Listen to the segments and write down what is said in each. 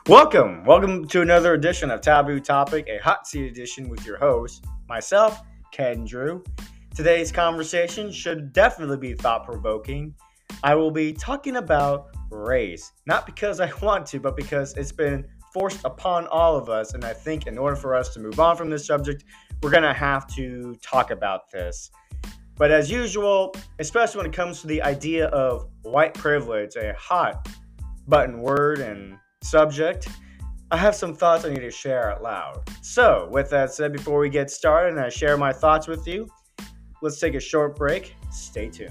Welcome to another edition of Taboo Topic, a hot seat edition with your host, myself, Ken Drew. Today's conversation should definitely be thought provoking. I will be talking about race, not because I want to, but because it's been forced upon all of us. And I think in order for us to move on from this subject, we're going to have to talk about this. But as usual, especially when it comes to the idea of white privilege, a hot button word and subject, I have some thoughts I need to share out loud. So, with that said, before we get started and I share my thoughts with you, let's take a short break. Stay tuned.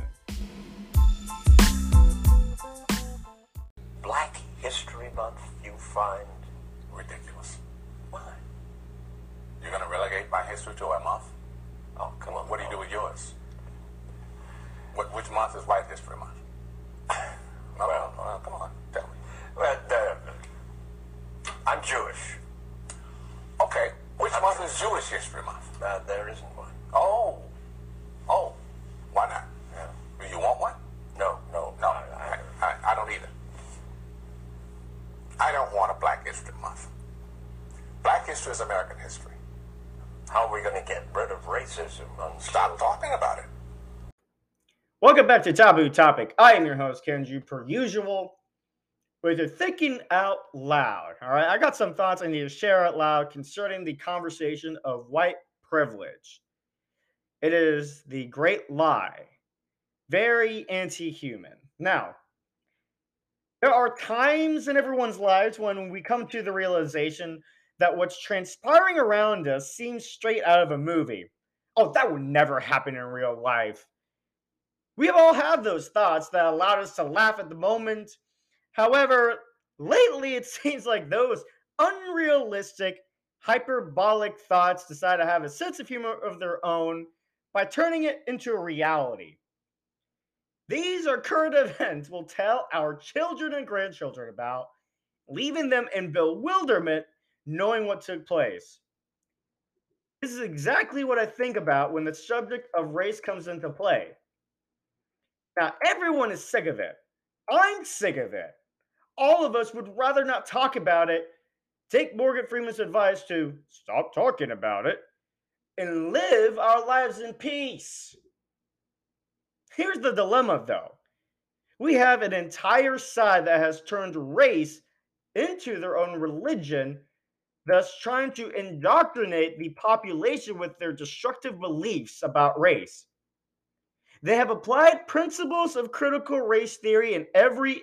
Black History Month you find ridiculous. Why? You're going to relegate my history to a month? Oh, come on. What do you do with yours? Which month is White History Month? Well, come on, tell me. Well, I'm Jewish. Okay, which month is Jewish History Month? There isn't one. Oh, why not? Yeah. Do you want one? No. I don't either. I don't want a Black History Month. Black history is American history. How are we going to get rid of racism? Stop talking about it. Welcome back to Taboo Topic. I am your host, Kenju, per usual, with your thinking out loud. All right, I got some thoughts I need to share out loud concerning the conversation of white privilege. It is the great lie, very anti-human. Now, there are times in everyone's lives when we come to the realization that what's transpiring around us seems straight out of a movie. Oh, that would never happen in real life. We have all had those thoughts that allowed us to laugh at the moment. However, lately it seems like those unrealistic, hyperbolic thoughts decide to have a sense of humor of their own by turning it into a reality. These are current events we'll tell our children and grandchildren about, leaving them in bewilderment knowing what took place. This is exactly what I think about when the subject of race comes into play. Now, everyone is sick of it. I'm sick of it. All of us would rather not talk about it, take Morgan Freeman's advice to stop talking about it, and live our lives in peace. Here's the dilemma, though. We have an entire side that has turned race into their own religion, thus trying to indoctrinate the population with their destructive beliefs about race. They have applied principles of critical race theory in every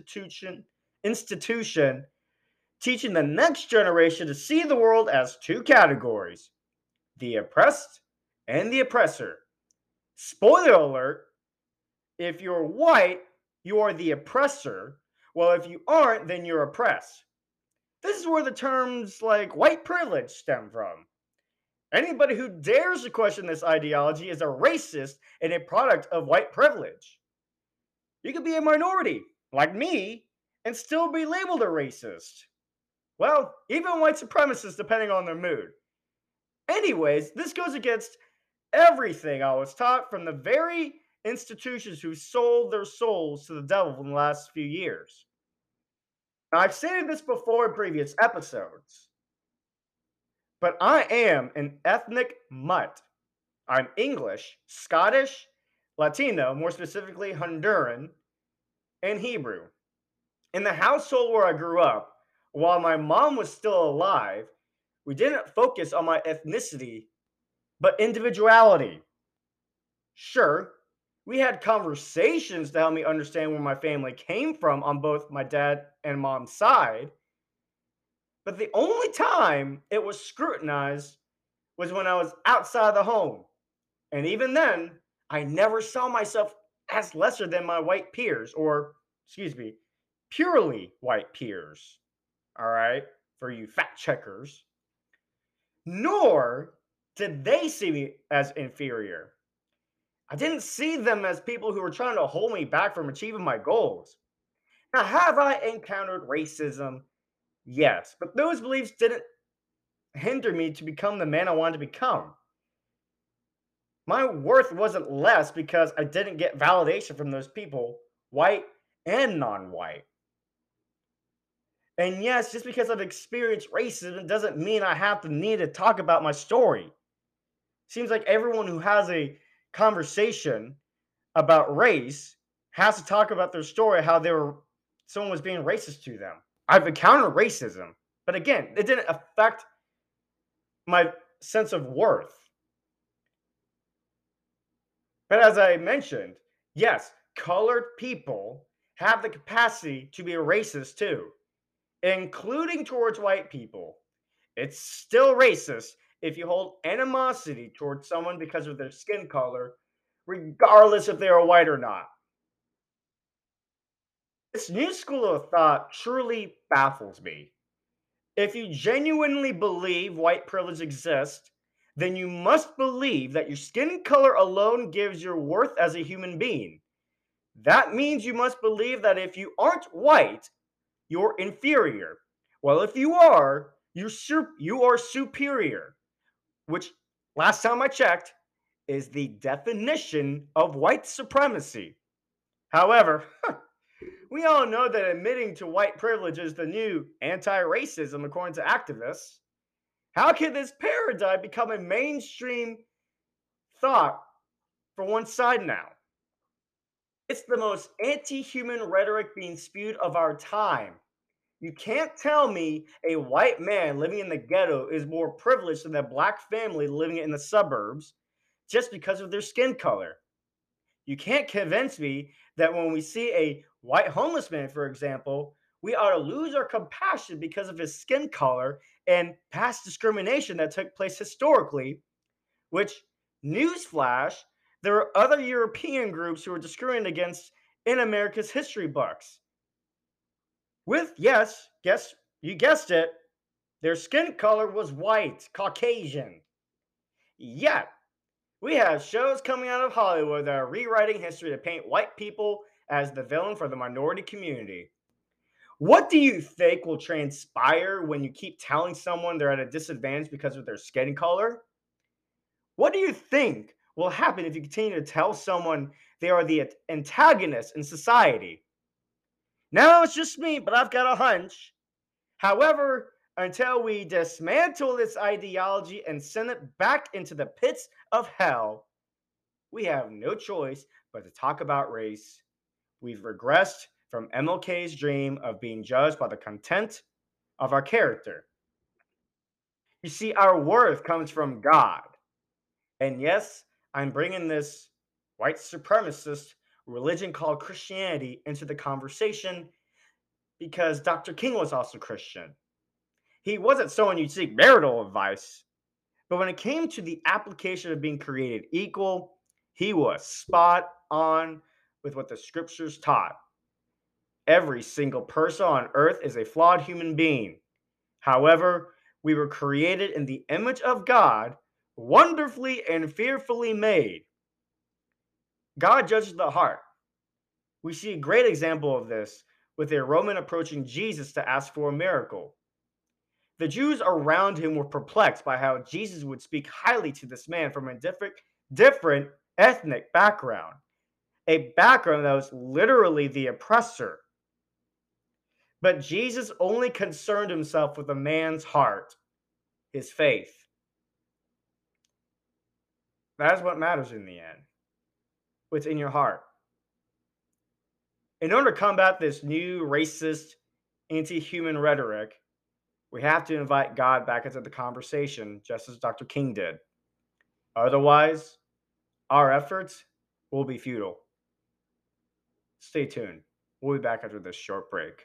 institution, teaching the next generation to see the world as two categories: the oppressed and the oppressor. Spoiler alert, if you're white, you are the oppressor. Well, if you aren't, then you're oppressed. This is where the terms like white privilege stem from. Anybody who dares to question this ideology is a racist and a product of white privilege. You could be a minority, like me, and still be labeled a racist. Well, even white supremacists, depending on their mood. Anyways, this goes against everything I was taught from the very institutions who sold their souls to the devil in the last few years. Now, I've stated this before in previous episodes, but I am an ethnic mutt. I'm English, Scottish, Latino, more specifically Honduran, and Hebrew. In the household where I grew up, while my mom was still alive, we didn't focus on my ethnicity, but individuality. Sure, we had conversations to help me understand where my family came from on both my dad and mom's side, but the only time it was scrutinized was when I was outside the home. And even then, I never saw myself as lesser than my white peers, or, excuse me, purely white peers. All right, for you fact checkers. Nor did they see me as inferior. I didn't see them as people who were trying to hold me back from achieving my goals. Now, have I encountered racism? Yes, but those beliefs didn't hinder me to become the man I wanted to become. My worth wasn't less because I didn't get validation from those people, white and non white. And yes, just because I've experienced racism doesn't mean I have to need to talk about my story. Seems like everyone who has a conversation about race has to talk about their story, how someone was being racist to them. I've encountered racism, but again, it didn't affect my sense of worth. But as I mentioned, yes, colored people have the capacity to be racist too, including towards white people. It's still racist if you hold animosity towards someone because of their skin color, regardless if they are white or not. This new school of thought truly baffles me. If you genuinely believe white privilege exists, then you must believe that your skin color alone gives your worth as a human being. That means you must believe that if you aren't white, you're inferior. Well, if you are, you are superior, which last time I checked is the definition of white supremacy. However, we all know that admitting to white privilege is the new anti-racism according to activists. How can this paradigm become a mainstream thought for one side now? It's the most anti-human rhetoric being spewed of our time. You can't tell me a white man living in the ghetto is more privileged than a black family living in the suburbs just because of their skin color. You can't convince me that when we see a white homeless man, for example, we ought to lose our compassion because of his skin color and past discrimination that took place historically, which, newsflash, there are other European groups who are discriminated against in America's history books. With, yes, guess you guessed it, their skin color was white, Caucasian. Yet, we have shows coming out of Hollywood that are rewriting history to paint white people as the villain for the minority community. What do you think will transpire when you keep telling someone they're at a disadvantage because of their skin color? What do you think will happen if you continue to tell someone they are the antagonist in society? Now it's just me, but I've got a hunch. However, until we dismantle this ideology and send it back into the pits of hell, we have no choice but to talk about race. We've regressed from MLK's dream of being judged by the content of our character. You see, our worth comes from God. And yes, I'm bringing this white supremacist religion called Christianity into the conversation because Dr. King was also Christian. He wasn't someone you'd seek marital advice, but when it came to the application of being created equal, he was spot on with what the scriptures taught. Every single person on earth is a flawed human being. However, we were created in the image of God, wonderfully and fearfully made. God judges the heart. We see a great example of this with a Roman approaching Jesus to ask for a miracle. The Jews around him were perplexed by how Jesus would speak highly to this man from a different ethnic background, a background that was literally the oppressor. But Jesus only concerned himself with a man's heart, his faith. That is what matters in the end. What's in your heart. In order to combat this new racist, anti-human rhetoric, we have to invite God back into the conversation, just as Dr. King did. Otherwise, our efforts will be futile. Stay tuned. We'll be back after this short break.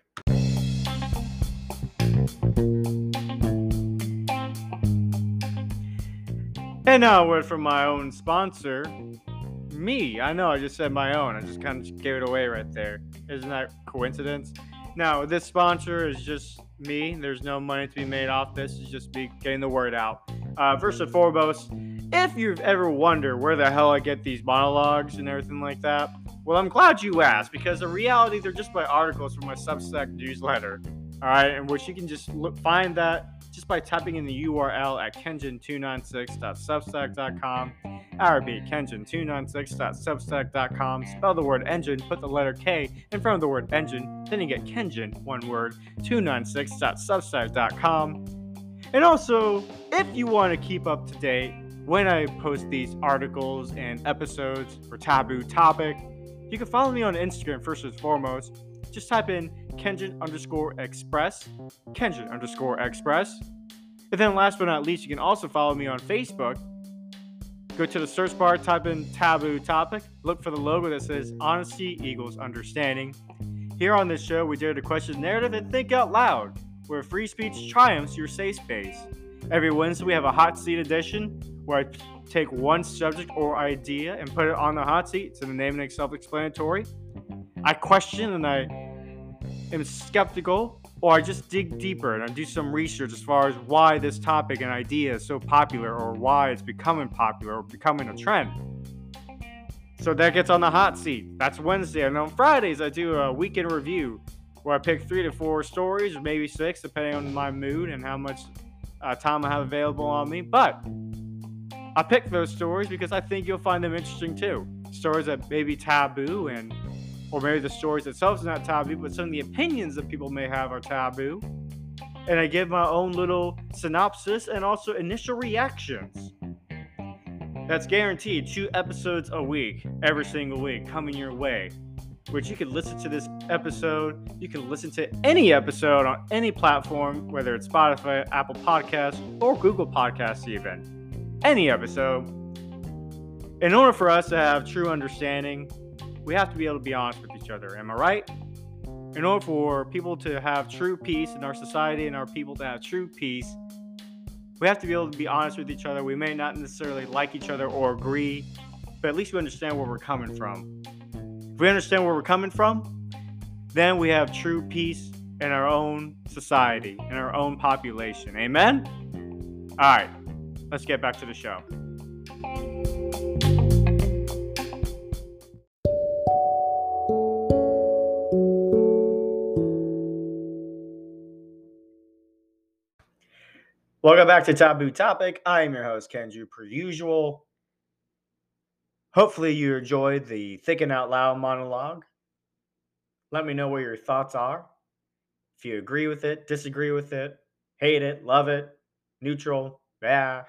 And now a word from my own sponsor, me. I know, I just said my own. I just kind of gave it away right there. Isn't that coincidence? Now, this sponsor is just me. There's no money to be made off this. It's just me getting the word out. First and foremost, if you've ever wondered where the hell I get these monologues and everything like that, well, I'm glad you asked, because in reality, they're just my articles from my Substack newsletter. All right, in which you can just find that just by typing in the URL at kenjin296.substack.com. I repeat, Kenjin296.substack.com. Spell the word engine, put the letter K in front of the word engine, then you get Kenjin, one word, 296.substack.com. And also, if you want to keep up to date when I post these articles and episodes for Taboo Topic, you can follow me on Instagram first and foremost. Just type in Kenjin_Express, Kenjin_Express. And then last but not least, you can also follow me on Facebook. Go to the search bar, type in Taboo Topic, look for the logo that says Honesty Equals Understanding. Here on this show, we dare to question narrative and think out loud, where free speech triumphs your safe space. Every Wednesday, we have a hot seat edition where I take one subject or idea and put it on the hot seat. So the name and self-explanatory. I question and I am skeptical, or I just dig deeper and I do some research as far as why this topic and idea is so popular, or why it's becoming popular or becoming a trend. So that gets on the hot seat. That's Wednesday. And on Fridays, I do a weekend review where I pick 3 to 4 stories, or maybe 6, depending on my mood and how much time I have available on me. But I pick those stories because I think you'll find them interesting too. Stories that may be taboo, or maybe the stories themselves are not taboo, but some of the opinions that people may have are taboo. And I give my own little synopsis and also initial reactions. That's guaranteed 2 episodes a week, every single week, coming your way. Which you can listen to this episode, you can listen to any episode on any platform, whether it's Spotify, Apple Podcasts, or Google Podcasts even. Any episode. In order for us to have true understanding, we have to be able to be honest with each other. Am I right? In order for people to have true peace in our society and our people to have true peace, we have to be able to be honest with each other. We may not necessarily like each other or agree, but at least we understand where we're coming from. If we understand where we're coming from, then we have true peace in our own society, in our own population. Amen? All right, let's get back to the show. Welcome back to Taboo Topic. I am your host, Kenju, per usual. Hopefully you enjoyed the Thinking Out Loud monologue. Let me know what your thoughts are. If you agree with it, disagree with it, hate it, love it, neutral, yeah.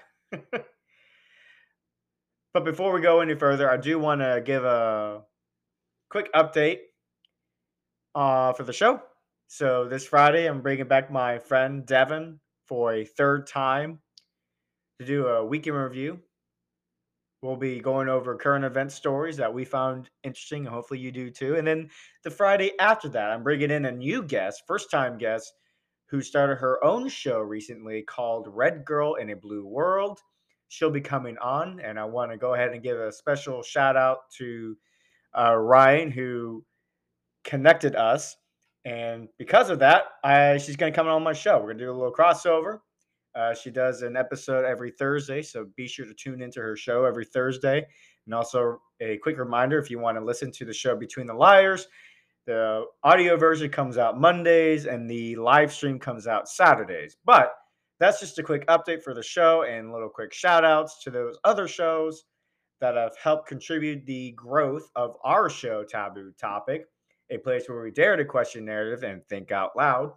But before we go any further, I do want to give a quick update for the show. So this Friday, I'm bringing back my friend Devin for a 3rd time to do a weekend review. We'll be going over current event stories that we found interesting, and hopefully you do too. And then the Friday after that, I'm bringing in a new guest, first-time guest, who started her own show recently called Red Girl in a Blue World. She'll be coming on, and I want to go ahead and give a special shout-out to Ryan, who connected us. And because of that, she's going to come on my show. We're going to do a little crossover. She does an episode every Thursday, so be sure to tune into her show every Thursday. And also a quick reminder, if you want to listen to the show Between the Liars, the audio version comes out Mondays and the live stream comes out Saturdays. But that's just a quick update for the show and little quick shout outs to those other shows that have helped contribute the growth of our show, Taboo Topic, a place where we dare to question narrative and think out loud.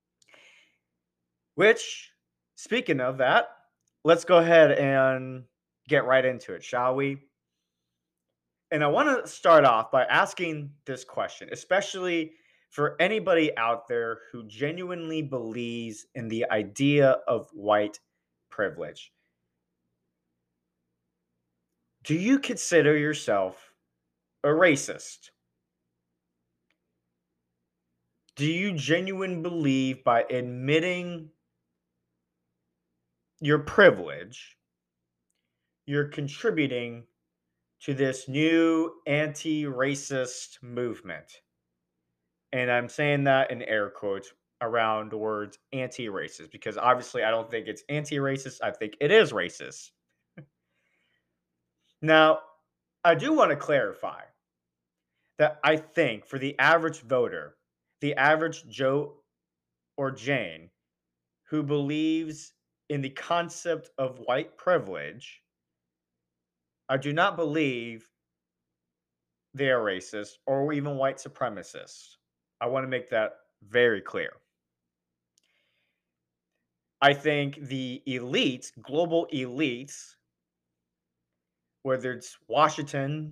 Which, speaking of that, let's go ahead and get right into it, shall we? And I want to start off by asking this question, especially for anybody out there who genuinely believes in the idea of white privilege. Do you consider yourself a racist? Do you genuinely believe by admitting your privilege, you're contributing to this new anti-racist movement? And I'm saying that in air quotes around the words anti-racist, because obviously I don't think it's anti-racist. I think it is racist. Now, I do want to clarify that I think for the average voter, the average Joe or Jane who believes in the concept of white privilege, I do not believe they are racist or even white supremacists. I want to make that very clear. I think the elites, global elites, whether it's Washington,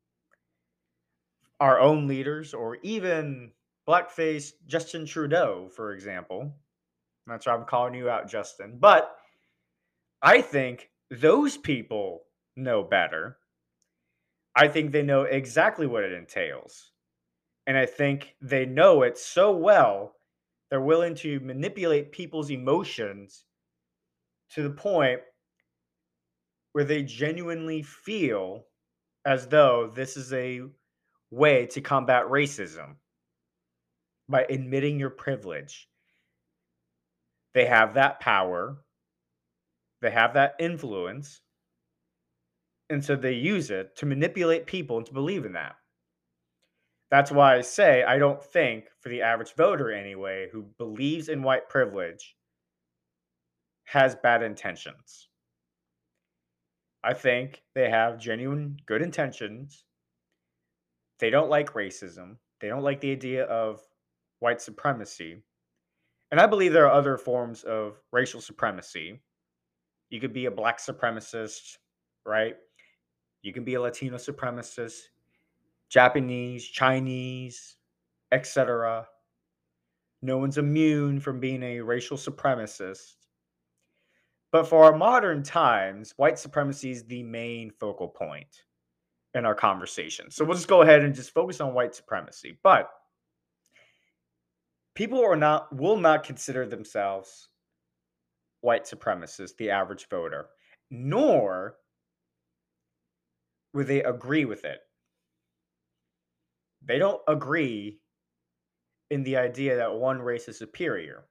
our own leaders, or even blackface Justin Trudeau, for example. That's why I'm calling you out, Justin. But I think those people know better. I think they know exactly what it entails. And I think they know it so well, they're willing to manipulate people's emotions to the point where they genuinely feel as though this is a way to combat racism by admitting your privilege. They have that power, they have that influence, and so they use it to manipulate people into believing that. That's why I say I don't think, for the average voter anyway, who believes in white privilege, has bad intentions. I think they have genuine good intentions. They don't like racism. They don't like the idea of white supremacy. And I believe there are other forms of racial supremacy. You could be a black supremacist, right? You can be a Latino supremacist, Japanese, Chinese, etc. No one's immune from being a racial supremacist. But for our modern times, white supremacy is the main focal point in our conversation. So we'll just go ahead and just focus on white supremacy. But people will not consider themselves white supremacists, the average voter, nor would they agree with it. They don't agree in the idea that one race is superior.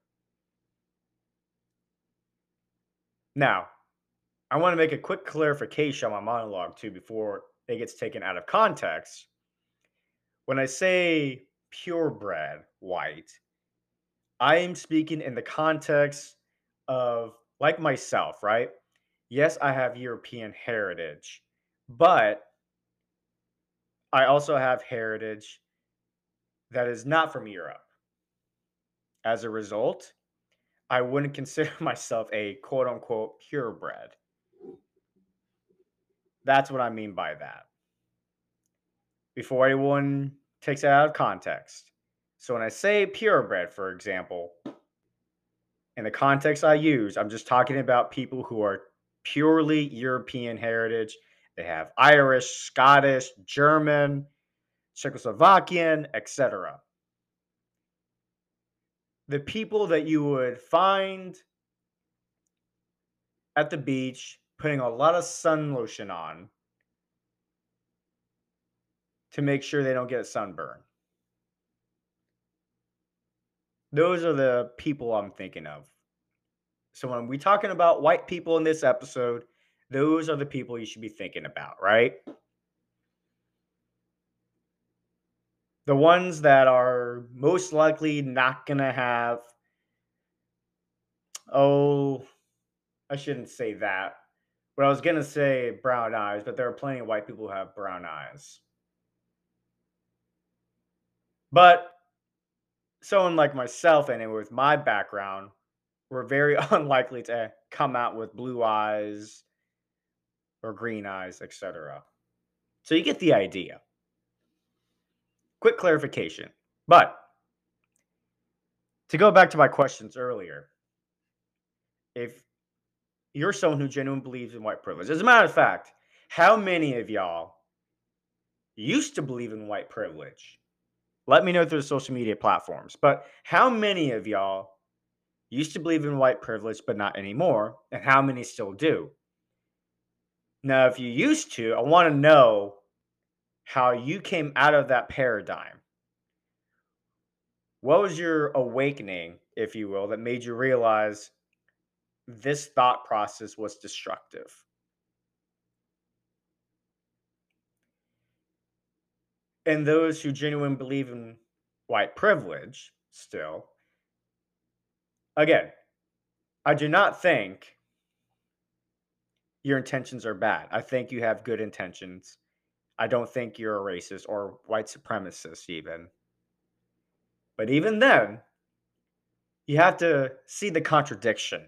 Now, I want to make a quick clarification on my monologue too before it gets taken out of context. When I say purebred white, I am speaking in the context of like myself, right? Yes, I have European heritage, but I also have heritage that is not from Europe. As a result, I wouldn't consider myself a quote unquote purebred. That's what I mean by that. Before anyone takes it out of context. So when I say purebred, for example, in the context I use, I'm just talking about people who are purely European heritage. They have Irish, Scottish, German, Czechoslovakian, etc. The people that you would find at the beach putting a lot of sun lotion on to make sure they don't get a sunburn. Those are the people I'm thinking of. So when we're talking about white people in this episode, those are the people you should be thinking about, right? The ones that are most likely not going to have, oh, I shouldn't say that. But I was going to say brown eyes, but there are plenty of white people who have brown eyes. But someone like myself, anyway, with my background, we're very unlikely to come out with blue eyes or green eyes, etc. So you get the idea. Quick clarification. But to go back to my questions earlier, if you're someone who genuinely believes in white privilege, as a matter of fact, how many of y'all used to believe in white privilege? Let me know through the social media platforms. But how many of y'all used to believe in white privilege, but not anymore? And how many still do? Now, if you used to, I want to know how you came out of that paradigm. What was your awakening, if you will, that made you realize this thought process was destructive? And those who genuinely believe in white privilege still, again, I do not think your intentions are bad. I think you have good intentions. I don't think you're a racist or white supremacist, even. But even then, you have to see the contradiction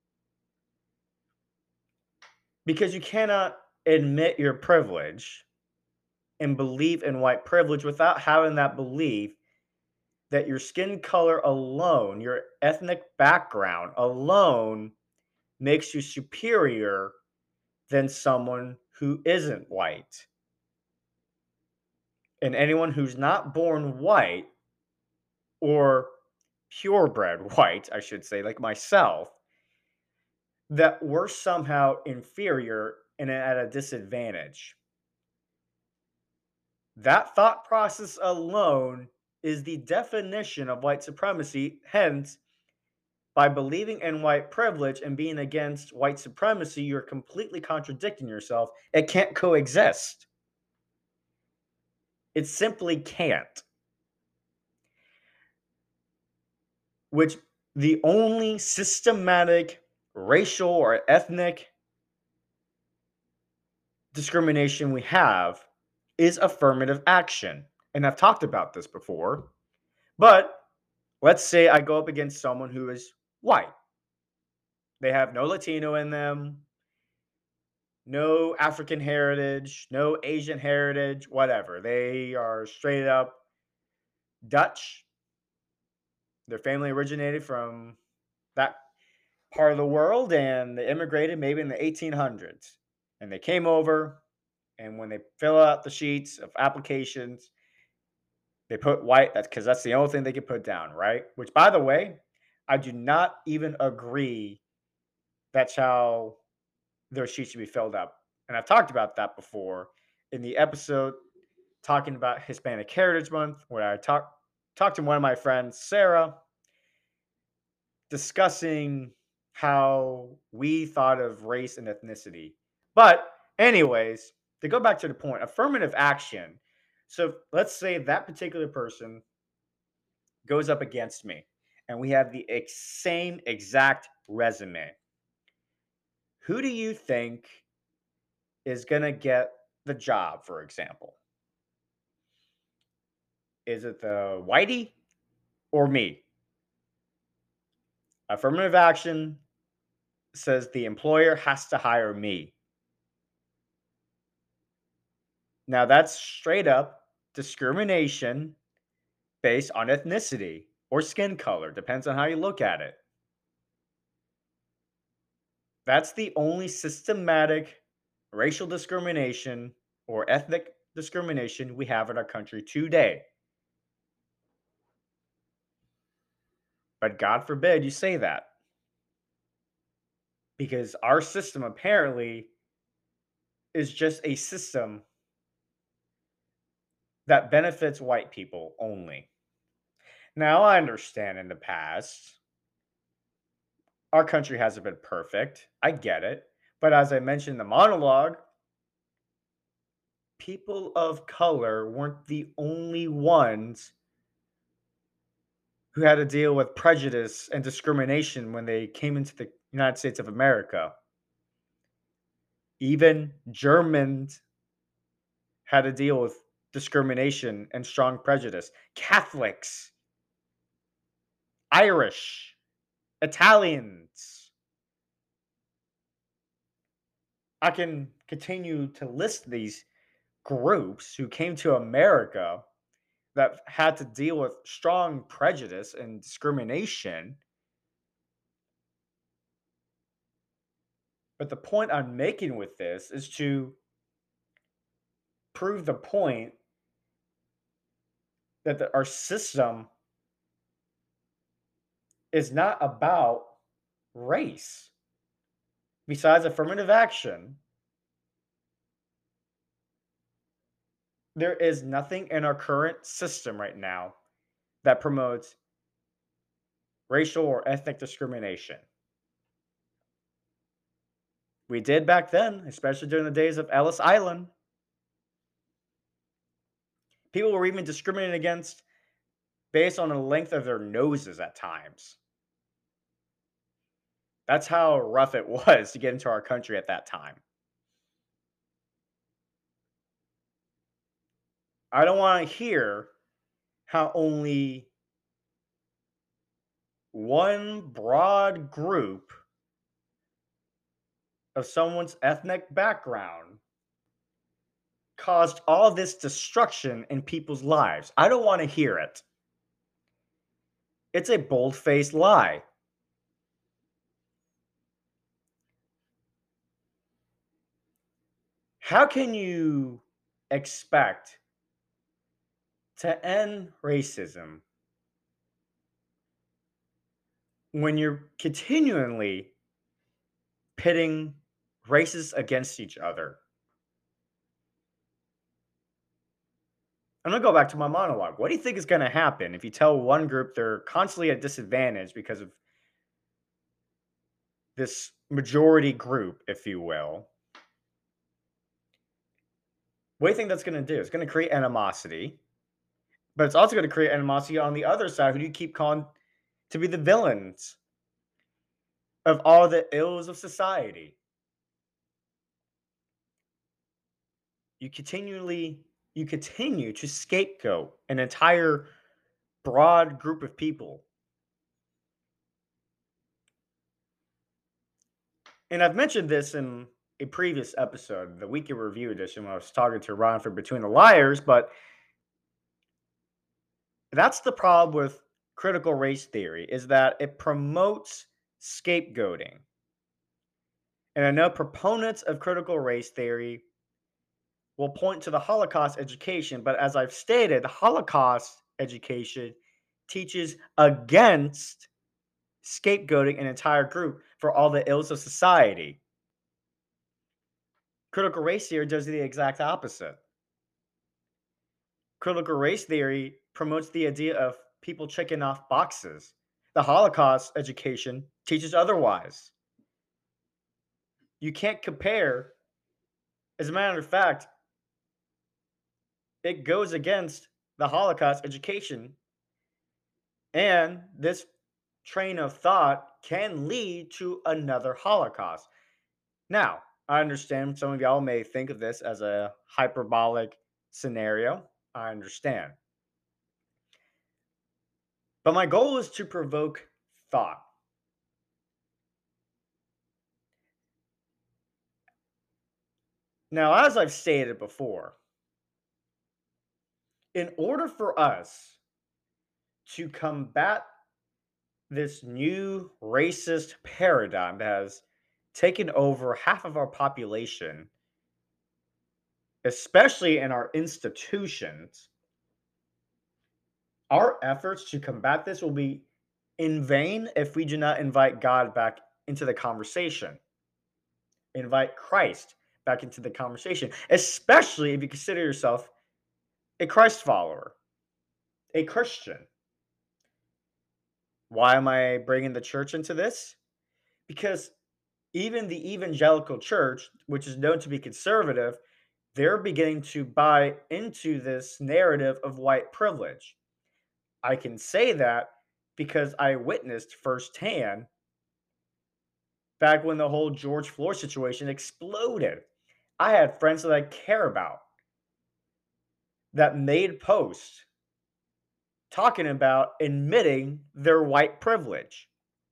because you cannot admit your privilege and believe in white privilege without having that belief that your skin color alone, your ethnic background alone, makes you superior than someone who isn't white. And anyone who's not born white or purebred white, I should say, like myself, that we're somehow inferior and at a disadvantage. That thought process alone is the definition of white supremacy. Hence, by believing in white privilege and being against white supremacy, you're completely contradicting yourself. It can't coexist. It simply can't. Which the only systematic racial or ethnic discrimination we have is affirmative action. And I've talked about this before, but let's say I go up against someone who is white. They have no Latino in them, no African heritage, no Asian heritage, whatever. They are straight up Dutch. Their family originated from that part of the world and they immigrated maybe in the 1800s. And they came over, and when they fill out the sheets of applications, they put white. That's because that's the only thing they can put down, right? Which, by the way, I do not even agree that's how their sheet should be filled up. And I've talked about that before in the episode talking about Hispanic Heritage Month, where I talked to one of my friends, Sarah, discussing how we thought of race and ethnicity. But, anyways, to go back to the point, affirmative action. So let's say that particular person goes up against me, and we have the same exact resume. Who do you think is going to get the job, for example? Is it the whitey or me? Affirmative action says the employer has to hire me. Now, that's straight up discrimination based on ethnicity or skin color, depends on how you look at it. That's the only systematic racial discrimination or ethnic discrimination we have in our country today. But God forbid you say that. Because our system apparently is just a system that benefits white people only. Now, I understand in the past, our country hasn't been perfect. I get it. But as I mentioned in the monologue, people of color weren't the only ones who had to deal with prejudice and discrimination when they came into the United States of America. Even Germans had to deal with discrimination and strong prejudice. Catholics, Irish, Italians. I can continue to list these groups who came to America that had to deal with strong prejudice and discrimination. But the point I'm making with this is to prove the point that our system is not about race. Besides affirmative action, there is nothing in our current system right now that promotes racial or ethnic discrimination. We did back then, especially during the days of Ellis Island. People were even discriminated against based on the length of their noses at times. That's how rough it was to get into our country at that time. I don't want to hear how only one broad group of someone's ethnic background caused all this destruction in people's lives. I don't want to hear it. It's a bold faced lie. How can you expect to end racism when you're continually pitting races against each other? I'm gonna go back to my monologue. What do you think is gonna happen if you tell one group they're constantly at disadvantage because of this majority group, if you will? What do you think that's gonna do? It's gonna create animosity, but it's also gonna create animosity on the other side, who do you keep calling to be the villains of all the ills of society. You continually you continue to scapegoat an entire broad group of people. And I've mentioned this in a previous episode, the weekly review edition, when I was talking to Ron for Between the Liars, but that's the problem with critical race theory, is that it promotes scapegoating. And I know proponents of critical race theory will point to the Holocaust education, but as I've stated, the Holocaust education teaches against scapegoating an entire group for all the ills of society. Critical race theory does the exact opposite. Critical race theory promotes the idea of people checking off boxes. The Holocaust education teaches otherwise. You can't compare. As a matter of fact, it goes against the Holocaust education. And this train of thought can lead to another Holocaust. Now, I understand some of y'all may think of this as a hyperbolic scenario. I understand. But my goal is to provoke thought. Now, as I've stated before, in order for us to combat this new racist paradigm that has taken over half of our population, especially in our institutions, our efforts to combat this will be in vain if we do not invite God back into the conversation, invite Christ back into the conversation, especially if you consider yourself a Christ follower, a Christian. Why am I bringing the church into this? Because even the evangelical church, which is known to be conservative, they're beginning to buy into this narrative of white privilege. I can say that because I witnessed firsthand back when the whole George Floyd situation exploded. I had friends that I care about that made posts talking about admitting their white privilege.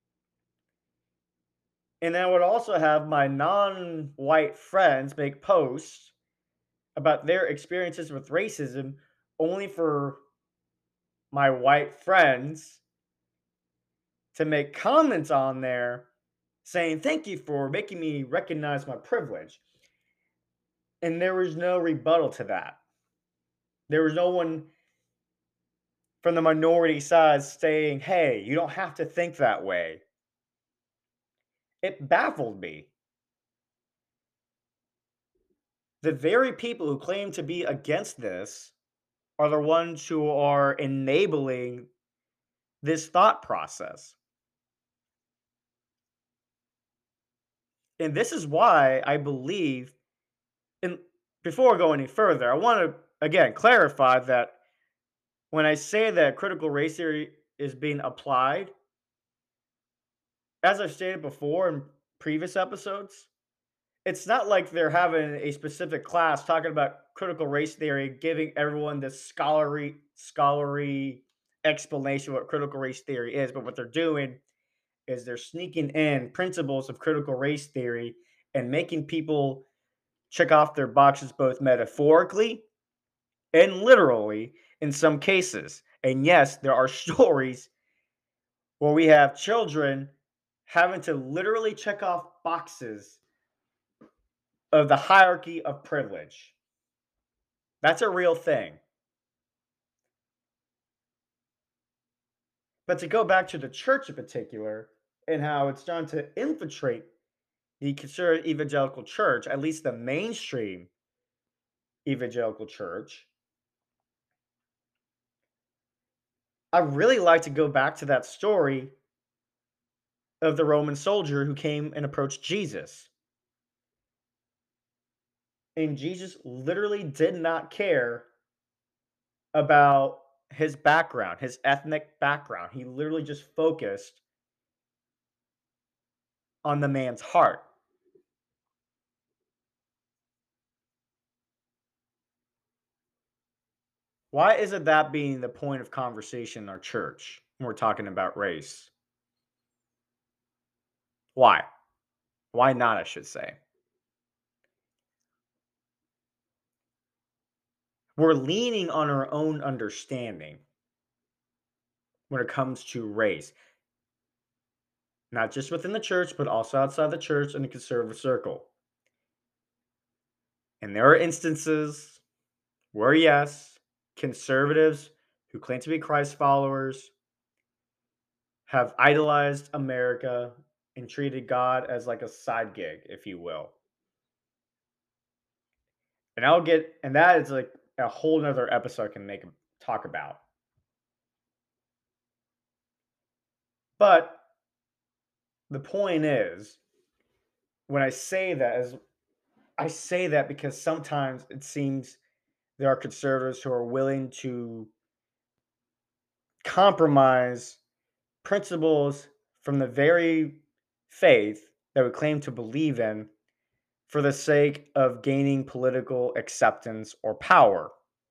And I would also have my non white friends make posts about their experiences with racism, only for my white friends to make comments on there saying, "Thank you for making me recognize my privilege." And there was no rebuttal to that. There was no one from the minority side saying, "Hey, you don't have to think that way." It baffled me. The very people who claim to be against this are the ones who are enabling this thought process. And this is why I believe, and before I go any further, I want to again clarify that when I say that critical race theory is being applied, as I've stated before in previous episodes, it's not like they're having a specific class talking about critical race theory, giving everyone this scholarly explanation of what critical race theory is. But what they're doing is they're sneaking in principles of critical race theory and making people check off their boxes both metaphorically and literally in some cases. And yes, there are stories where we have children having to literally check off boxes of the hierarchy of privilege. That's a real thing. But to go back to the church in particular and how it's starting to infiltrate the conservative evangelical church, at least the mainstream evangelical church, I really like to go back to that story of the Roman soldier who came and approached Jesus. And Jesus literally did not care about his background, his ethnic background. He literally just focused on the man's heart. Why isn't that being the point of conversation in our church when we're talking about race? Why? Why not, I should say? We're leaning on our own understanding when it comes to race, not just within the church, but also outside the church and the conservative circle. And there are instances where, yes, conservatives who claim to be Christ followers have idolized America and treated God as like a side gig, if you will. And that is like a whole nother episode I can talk about. But the point is, when I say that because sometimes it seems there are conservatives who are willing to compromise principles from the very faith that we claim to believe in for the sake of gaining political acceptance or power.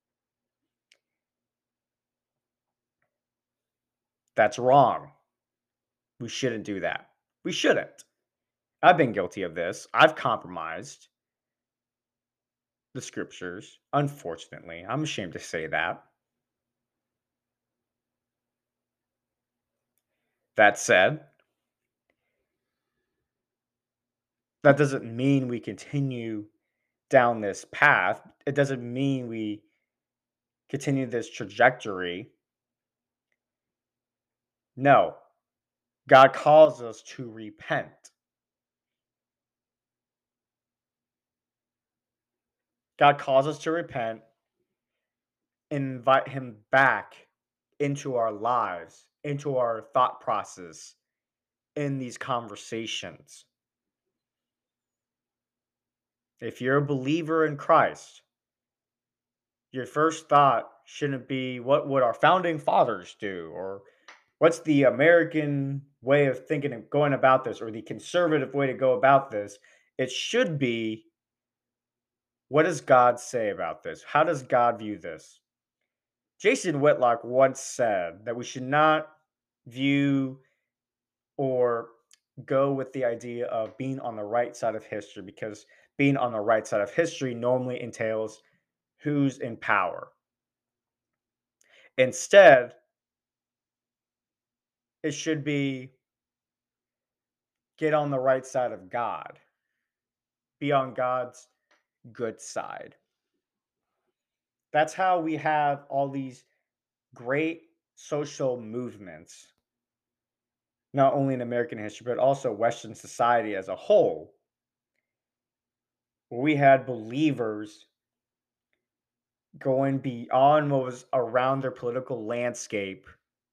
That's wrong. We shouldn't do that. We shouldn't. I've been guilty of this. I've compromised the scriptures, unfortunately. I'm ashamed to say that. That said, that doesn't mean we continue down this path. It doesn't mean we continue this trajectory. No, God calls us to repent. God calls us to repent and invite Him back into our lives, into our thought process in these conversations. If you're a believer in Christ, your first thought shouldn't be, what would our founding fathers do? Or what's the American way of thinking and going about this, or the conservative way to go about this? It should be, what does God say about this? How does God view this? Jason Whitlock once said that we should not view or go with the idea of being on the right side of history, because being on the right side of history normally entails who's in power. Instead, it should be get on the right side of God, be on God's good side. That's how we have all these great social movements, not only in American history, but also Western society as a whole, where we had believers going beyond what was around their political landscape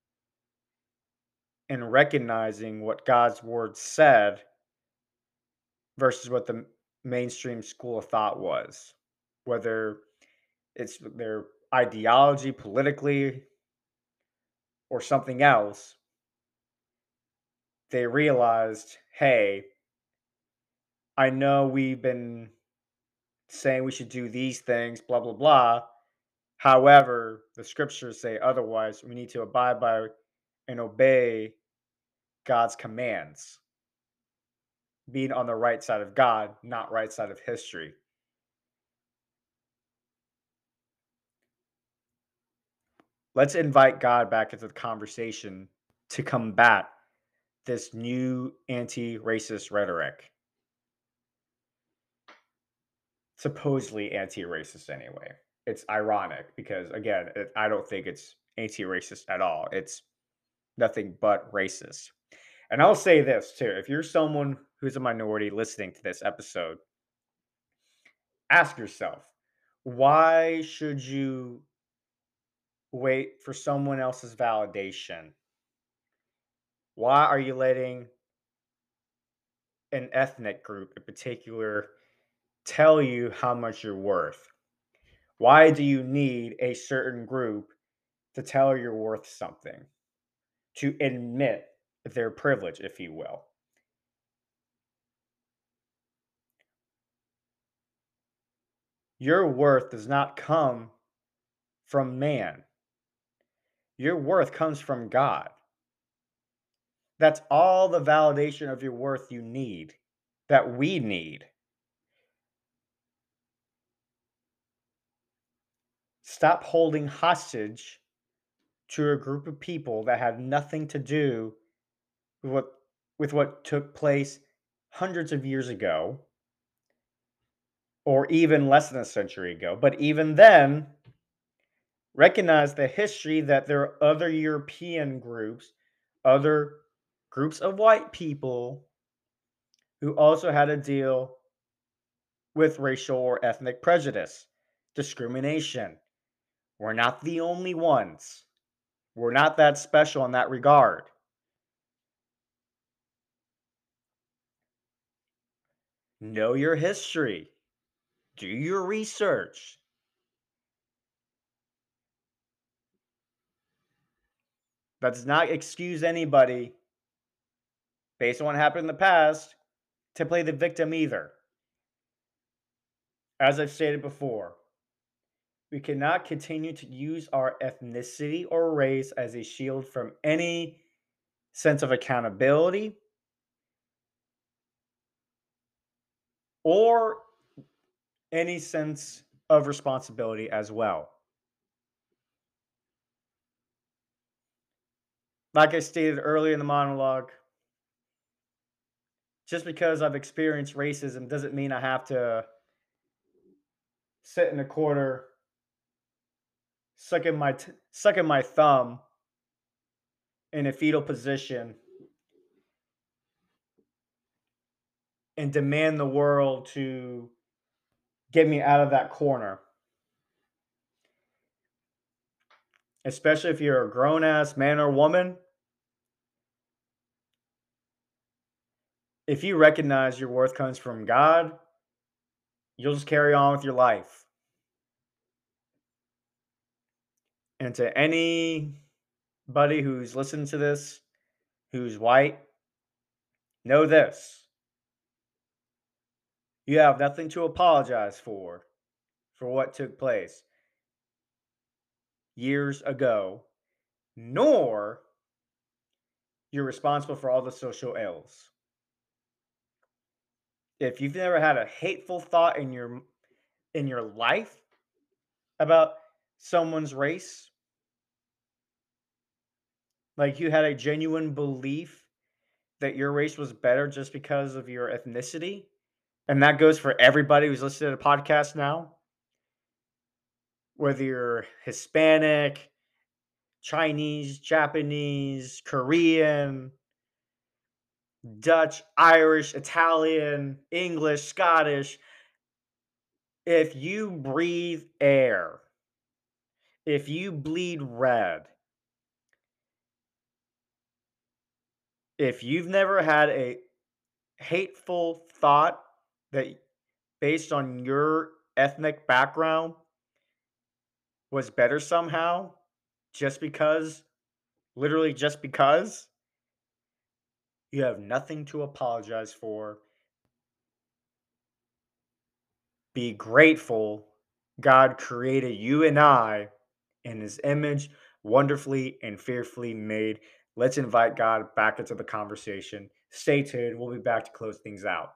and recognizing what God's word said versus what the mainstream school of thought was, whether it's their ideology politically or something else. they realized, hey, I know we've been saying we should do these things, blah, blah, blah. However, the scriptures say otherwise. We need to abide by and obey God's commands, being on the right side of God, not right side of history. Let's invite God back into the conversation to combat this new anti racist rhetoric. Supposedly anti racist, anyway. It's ironic because, again, I don't think it's anti racist at all. It's nothing but racist. And I'll say this too, if you're someone who's a minority listening to this episode, ask yourself, why should you wait for someone else's validation? Why are you letting an ethnic group in particular tell you how much you're worth? Why do you need a certain group to tell you're worth something? To admit their privilege, if you will. Your worth does not come from man. Your worth comes from God. That's all the validation of your worth you need, that we need. Stop holding hostage to a group of people that have nothing to do with what took place hundreds of years ago, or even less than a century ago. But even then, recognize the history that there are other European groups, other groups of white people who also had to deal with racial or ethnic prejudice, discrimination. We're not the only ones. We're not that special in that regard. Know your history. Do your research. That does not excuse anybody, based on what happened in the past, to play the victim either. As I've stated before, we cannot continue to use our ethnicity or race as a shield from any sense of accountability or any sense of responsibility as well. Like I stated earlier in the monologue, just because I've experienced racism doesn't mean I have to sit in a corner, sucking my thumb in a fetal position and demand the world to get me out of that corner. Especially if you're a grown ass man or woman. If you recognize your worth comes from God, you'll just carry on with your life. And to anybody who's listening to this, who's white, know this. You have nothing to apologize for what took place years ago, nor you're responsible for all the social ills. If you've never had a hateful thought in your life about someone's race, like you had a genuine belief that your race was better just because of your ethnicity, and that goes for everybody who's listening to the podcast now, whether you're Hispanic, Chinese, Japanese, Korean, Dutch, Irish, Italian, English, Scottish. If you breathe air, if you bleed red, if you've never had a hateful thought that based on your ethnic background was better somehow, just because, literally just because, You have nothing to apologize for. Be grateful. God created you and I in his image, wonderfully and fearfully made. Let's invite God back into the conversation. Stay tuned. We'll be back to close things out.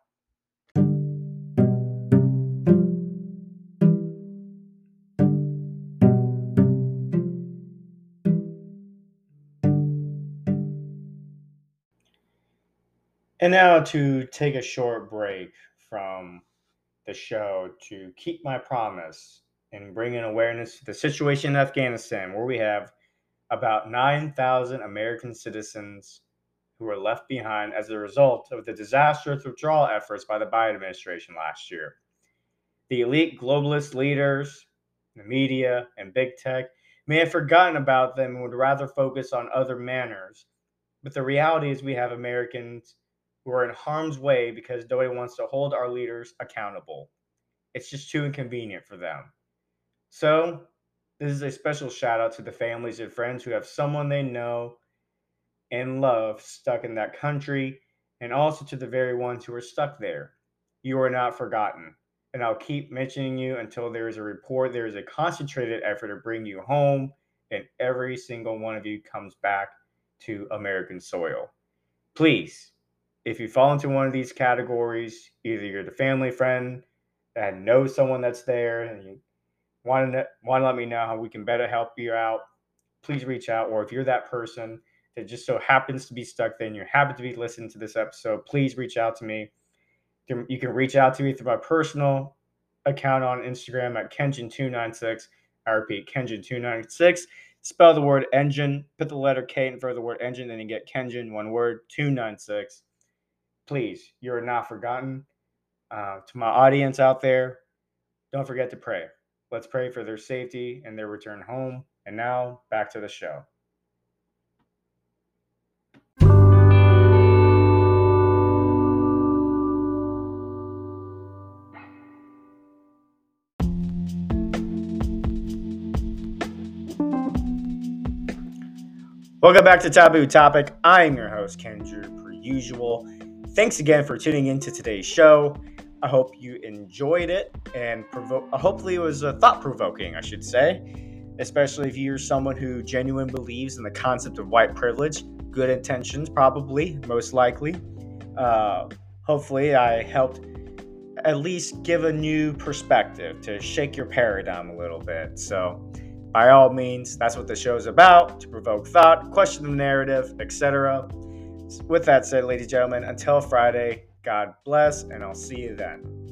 And now to take a short break from the show to keep my promise and bring in awareness to the situation in Afghanistan, where we have about 9,000 American citizens who were left behind as a result of the disastrous withdrawal efforts by the Biden administration last year. The elite globalist leaders, the media, and big tech may have forgotten about them and would rather focus on other manners. But the reality is, we have Americans who are in harm's way because nobody wants to hold our leaders accountable. It's just too inconvenient for them. So, this is a special shout out to the families and friends who have someone they know and love stuck in that country, and also to the very ones who are stuck there. You are not forgotten. And I'll keep mentioning you until there is a report, there is a concentrated effort to bring you home, and every single one of you comes back to American soil. Please, if you fall into one of these categories, either you're the family friend that knows someone that's there and you want to let me know how we can better help you out, please reach out. Or if you're that person that just so happens to be stuck there and you happen to be listening to this episode, please reach out to me. You can reach out to me through my personal account on Instagram at Kenjin296. I repeat, Kenjin296. Spell the word engine, put the letter K in front of the word engine, and you get Kenjin, one word, 296. Please, you are not forgotten. To my audience out there, don't forget to pray. Let's pray for their safety and their return home. And now, back to the show. Welcome back to Taboo Topic. I am your host, Ken Drew, per usual. Thanks again for tuning into today's show. I hope you enjoyed it, and hopefully it was thought-provoking, I should say, especially if you're someone who genuinely believes in the concept of white privilege. Good intentions, probably, most likely. Hopefully I helped at least give a new perspective to shake your paradigm a little bit. So, by all means, that's what the show is about, to provoke thought, question the narrative, etc. With that said, ladies and gentlemen, until Friday, God bless, and I'll see you then.